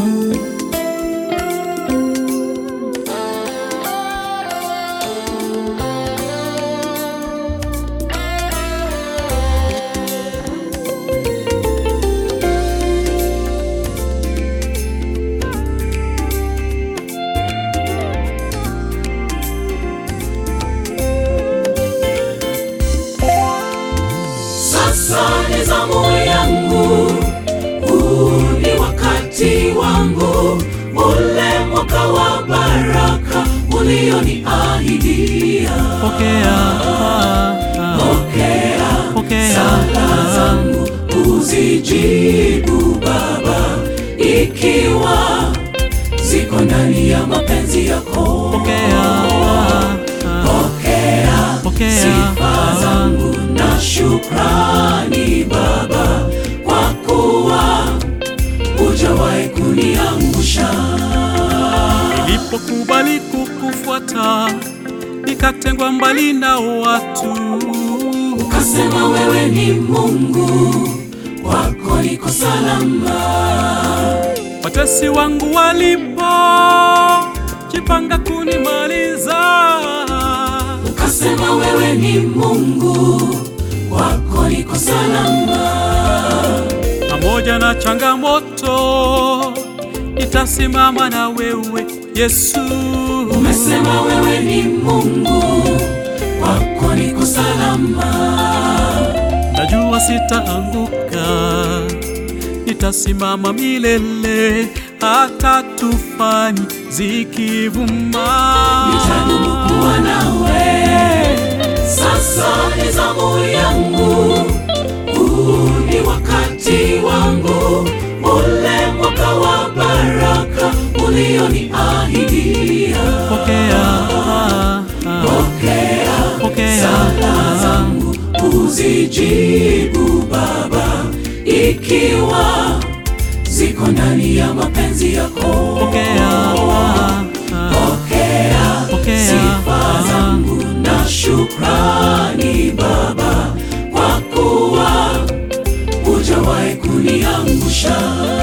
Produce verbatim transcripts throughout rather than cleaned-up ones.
Sasa ni zamu yangu, huu ni wakati wangu, ule mwaka wa baraka ulioniahidia. Pokea, pokea, pokea sala zangu uzijibu Baba, ikiwa ziko ndani ya mapenzi yako. Pokea, pokea, pokea sifa zangu na shukrani Baba, kwa kuwa hujawahi kuniangusha. Nilipokubali kukufuata, nikatengwa mbali na watu, ukasema wewe ni Mungu, kwako niko salama. Watesi wangu walipo jipanga kunimaliza, ukasema wewe ni Mungu, kwako niko salama. Pamoja na changamoto nitasimama na wewe Yesu. Umesema wewe ni Mungu, kwako niko salama. Najua sitaanguka, nitasimama milele, hata tufani zikivuma. Nitadumu kuwa nawe. Sasa ni zamu yangu, huu ni wakati wangu, ule mwaka wa baraka ulioniahidia. Pokea, pokea, pokea sala zangu uzijibu Baba, ikiwa ziko ndani ya mapenzi yako. Pokea, pokea, pokea sifa zangu na shukrani Baba, kwa kuwa hujawahi kuniangusha.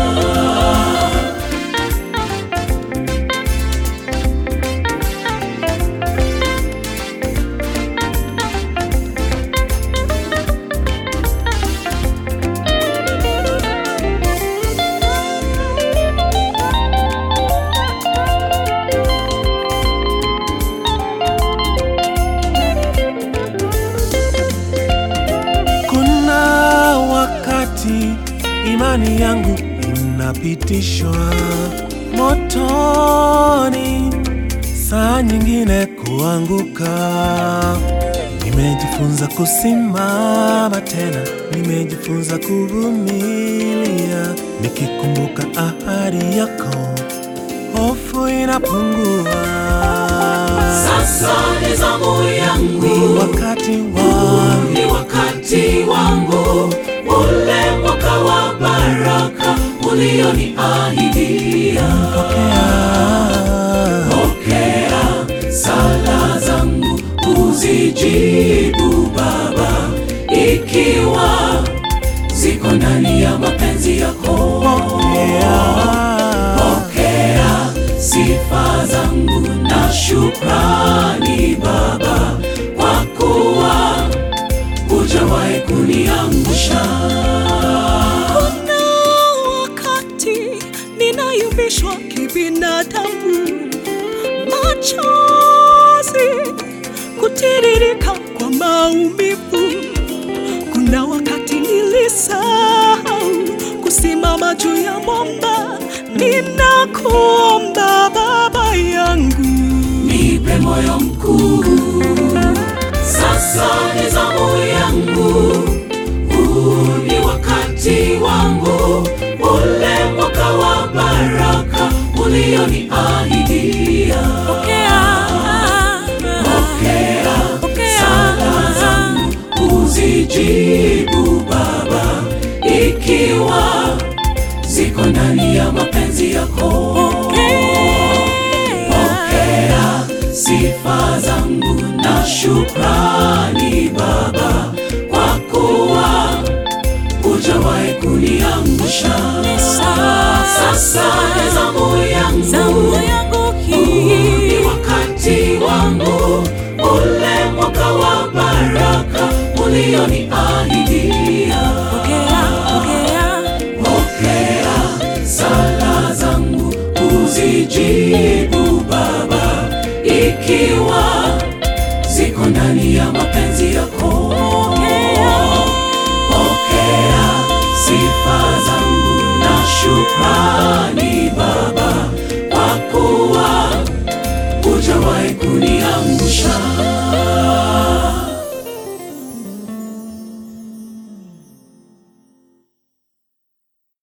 Imani yangu inapitishwa motoni, saa nyingine kuanguka. Nimejifunza kusimama tena, nimejifunza kuvumilia. Nikikumbuka ahadi yako, hofu inapungua. Sasa ni zamu yangu, ni wakati wangu, ni wakati wangu, ule mwaka wa baraka ulioniahidia. Pokea, pokea, sala zangu uzijibu Baba, ikiwa ziko ndani ya mapenzi yako. pokea, pokea, sifa zangu na shukrani Baba, kwa kuwa hujawahi kuniangusha. Kuna wakati ninayumbishwa kibinadamu, machozi kutiririka kwa maumivu. Kuna wakati nilisahau kusimama juu ya mwamba. Ninakuomba Baba yangu, nipe moyo mkuu. Sasa ni zamu yangu, huu ni wakati wangu, ule mwaka wa baraka ulioniahidia. pokea, Pokea, sala zangu uzijibu Baba, ikiwa ziko ndani ya mapenzi yako. Pokea, sifa zangu na shukrani Baba, kwa kuwa hujawahi kuniangusha. Sasa huu ni wakati wangu, ule mwaka wa baraka ulioniahidia. Pokea, pokea, Pokea sala zangu, uzijibu Baba, ikiwa ziko ndani ya mapenzi yako. Pokea sifa zangu na shukrani Baba, kwa kuwa hujawahi kuniangusha.